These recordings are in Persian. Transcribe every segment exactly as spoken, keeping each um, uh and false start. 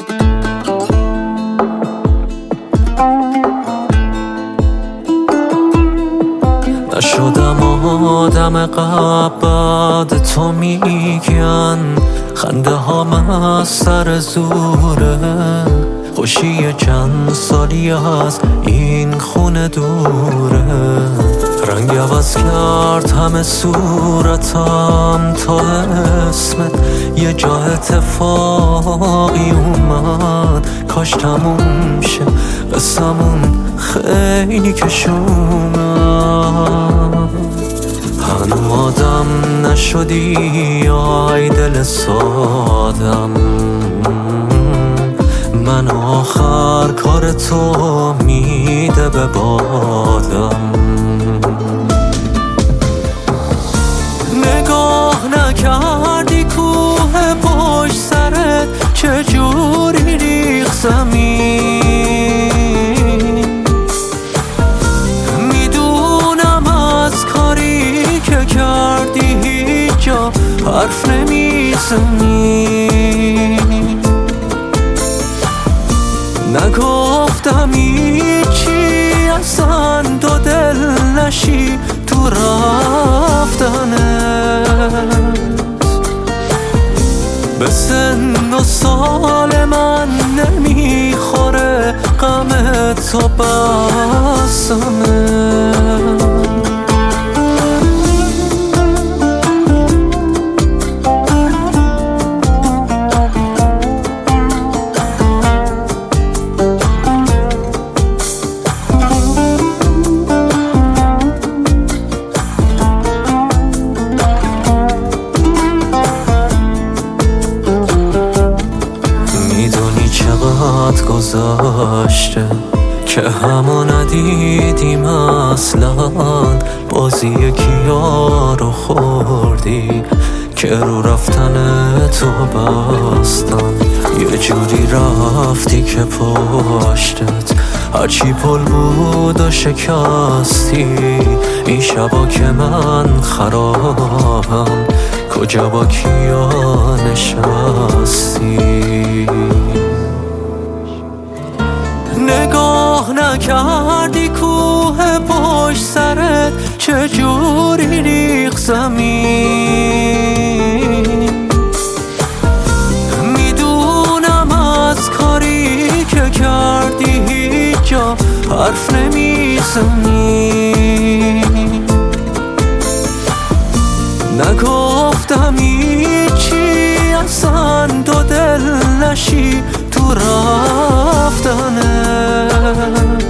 نشدم آدم قبل تو میگن خنده هم از سر زوره، خوشی چند سالی از این خونه دوره. رنگ عوض کرد همه صورتم تا اسمت یه جا اتفاقی اومد. کاش تموم شه قصمون خیلی کشومد. هنو آدم نشدی آی دل سادم، من آخر کار تو میده به بادم. نگاه نکردی کوه پشت سرت چجوری ریخ زمین. میدونم از کاری که کردی هیچ جا حرف نمیزنی. نگفتم هیچی اصلا دو دل نشی تو رفتنت. به سن و سال من نمیخوره غم تو بسمه. میدونی چقدر گذشته که همو ندیدیم اصلا. بازی کیا رو خوردی که رو رفتن تو بستن. یه جوری رفتی که پشتت هرچی پل بود و شکستی. این شبا که من خرابم کجا با کیا نشستی. نگاه نکردی کوه پشت سرت چجوری ریخ زمین. میدونم از کاری که کردی هیچ جا حرف نمیزنی. نگفتم هیچی اصلا دو دل نشی تو رفتنت.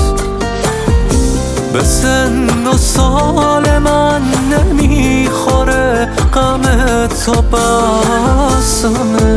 به سن و سال من نمیخوره غم تو بسمه.